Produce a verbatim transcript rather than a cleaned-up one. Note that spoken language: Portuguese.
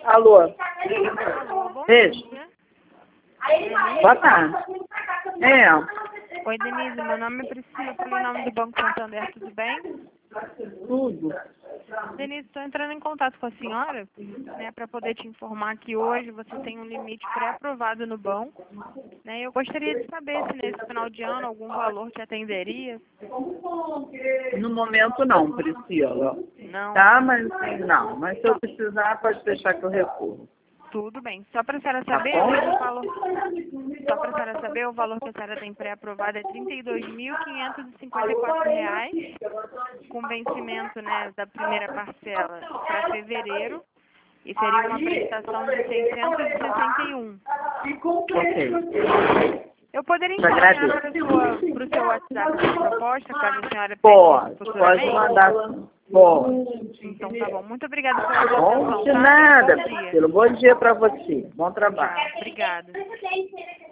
Alô? Alô, bom Beijo. dia. Boa tarde. É, Oi, Denise, meu nome é Priscila, falei em nome do Banco Santander, tudo bem? tudo. Denise, estou entrando em contato com a senhora, né, para poder te informar que hoje você tem um limite pré-aprovado no banco, né, eu gostaria de saber se nesse final de ano algum valor te atenderia. No momento não, Priscila. Não, Tá, mas não. Mas se eu precisar, pode deixar que eu recorro. tudo bem. Só para a senhora Tá saber, bom? o valor, só para a senhora saber, o valor que a senhora tem pré-aprovado é trinta e dois mil quinhentos e cinquenta e quatro reais, com vencimento, né, da primeira parcela para fevereiro, e seria uma prestação de seiscentos e sessenta e um. Ok. Eu poderia Te encaminhar agradeço. para o seu WhatsApp essa proposta, caso a senhora Pode. precise Pode futuramente? mandar. Pode. Então tá bom. Muito obrigada pela sua Bom atenção, de tá? nada, Bom dia. Priscila. Bom dia para você. Bom trabalho. Tchau. Obrigada.